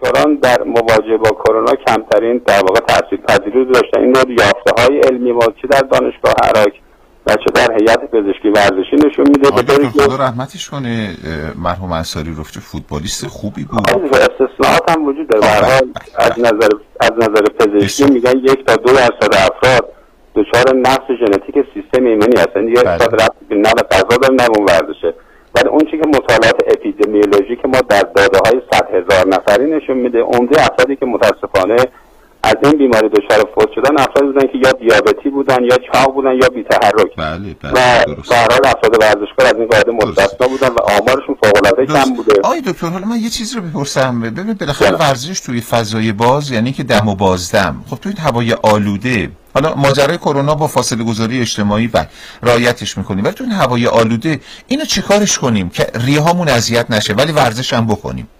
دکتران در مواجهه با کرونا کمترین در واقع تاثیرپذیری رو داشتن. این نوع یافته‌های علمی ما چه در دانشگاه عراق و چه در هیئت پزشکی ورزشی نشون میده. دکتر خدا رحمتش کنه مرحوم انصاری رفت فوتبالیست خوبی بود. استثناءات هم وجود داره. به هر حال از نظر پزشکی میگن 1 تا 2% افراد دچار نقص ژنتیک سیستم ایمنی هستن. دیگه اصلا نه به غذا دارن نه به ورزشه. ولی اون چیزی که مطالعات اپیدمیولوژیک ما در داده‌های 100,000 نفری نشون میده، عمده افرادی که متاسفانه از این بیماری دچار فوت شدن افراد بودن که یا دیابتی بودن یا چاق بودن یا بی‌تحرک. بله و به هر حال افراد ورزشکار از این قاعده مستثنا بودن و آمارشون فوق‌العاده کم بوده. آقای دکتر حالا من یه چیز رو بپرسم. ببین بالاخره ورزش توی فضای باز یعنی که دم و بازدم. خب توی هوای آلوده، حالا ماجرای کرونا با فاصله گذاری اجتماعی رعایتش میکنیم، ولی تو این هوای آلوده اینو چیکارش کنیم که ریه‌هامون اذیت نشه ولی ورزش هم بکنیم؟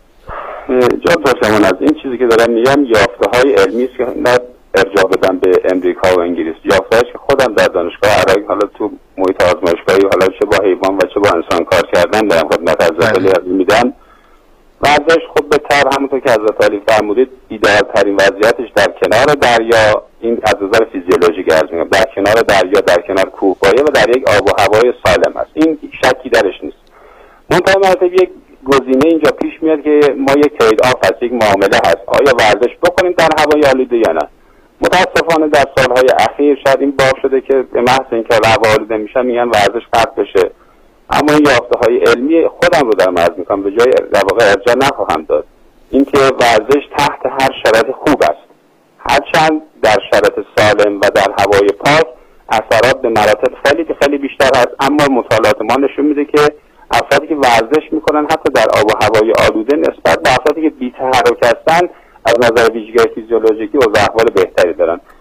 جان داشتم از این چیزی که دارم میگم یافته‌های علمی است که نه ارجاع بدم به امریکا و انگلیس. یافته‌هایی که خودم در دانشگاه عراق حالا تو محیط آزمایشگاهی حالا چه با حیوان و چه با انسان کار کردن دارم خدمت حضرت علی میدم. ورزش خب به طب همونطور که حضرت علی فرمودید ایدئال ترین وضعیتش در کنار دریا، این از نظر فیزیولوژیک عرض می‌کنم، در کنار دریا، در کنار کوهپایه و در یک آب و هوای سالم است. این شکی درش نیست. منتها یک گزینه اینجا پیش میاد که ما یک ترید آف هست، یک معامله هست. آیا ورزش بکنیم در هوای آلوده یا نه؟ متاسفانه در سالهای اخیر شاید این باب شده که به محض اینکه هوا آلوده میشن میگن ورزش قطع بشه. اما این یافته‌های علمی خودم رو دارم عرض میکنم، به جای در واقع ارجاع نخواهم داد. اینکه ورزش تحت هر شرایط خوب است، هرچند در شرایط سالم و در هوای پاک اثرات به مراتب خیلی بیشتر است. اما مطالعات ما نشون میده که افرادی که ورزش میکنن حتی در آب و هوای آلوده نسبت به افرادی که بی‌تحرک هستن از نظر ویژگی فیزیولوژیکی و احوال بهتری دارن.